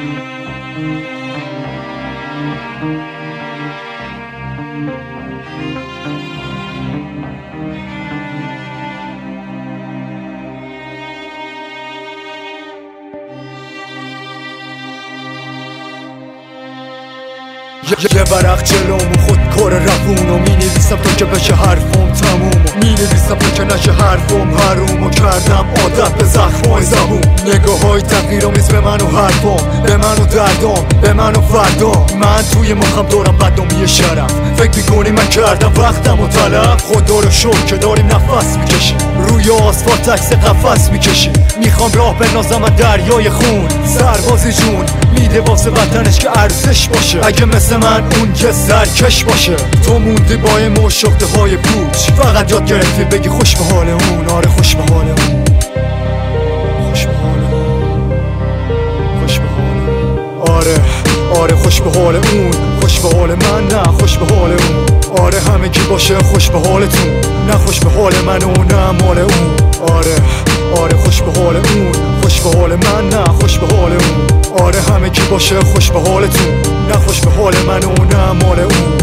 یه ورق جلومو خود کار روونو مینویسم تا که بشه حرفم تمومو مینویسم تا که نشه حرفم حرومو کردم عادت به زخمای زبون نگاه های تغییرامیز به من و حرفام به من و دردام به من و فردام من توی مخم دارم بدنامی شرف فکر میکنی من کردم وقتم و طلب خدا رو شکر که داریم نفس میکشیم روی آسفالت عکس قفس میکشیم میخوام راه بنازم از دریای خون سربازی جون میده واسه وطنش که ارزش باشه اگه مثل من اون که سرکش باشه تو موندی با این مشاخته های پوچ فقط یاد گرفتی بگی خوش به حال اون آره خوش به حال اون خوش به حال اون خوش به حال اون آره خوش به حال اون خوش به حال من نه خوش به حال اون آره همه کی باشه خوش به حالتون نه خوش به حال من و نه مال اون آره خوش به حال اون خوش به حال من نه خوش به حال اون آره همه کی باشه خوش به حالتون نه خوش به حال من و نه مال اون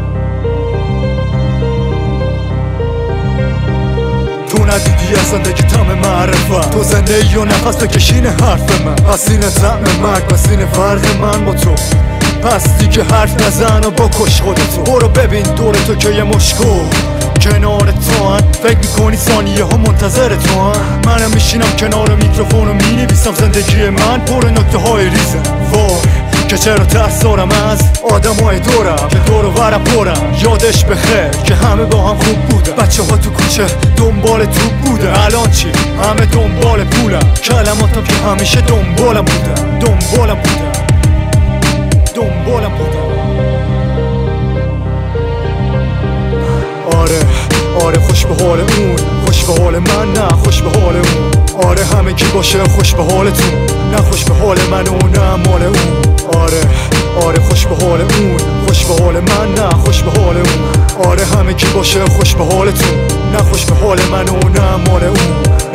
تو ندیدی از زندگی تم معرفت تو زنده ای و نفس بکشین حرف من حسین طعم مرگ بسین فرق من با تو پس دیگه حرف نزن و بکش خودتو برو ببین دور تو که یه مشکو کنار تو هن فکر میکنی ثانیه ها منتظر تو هن منم میشینم کنار میکروفون و مینویسم زندگی من پر نکته های ریزه وای که چرا ترس دارم از آدم های دورم که دور و برم پرم یادش بخیر که همه با هم خوب بودن بچه ها تو کوچه دنبال توپ بودن الان چی؟ همه دنبال پولم کلماتم که همیشه دنبالم بودن آره خوش به حال اون خوش به حال من نه خوش به حال اون آره همه کی باشه خوش به حالتون نه خوش به حال من و نه مال اون آره خوش به حال اون خوش به حال من نه خوش به حال اون آره همه کی باشه خوش به حالتون نه خوش به حال من و نه مال اون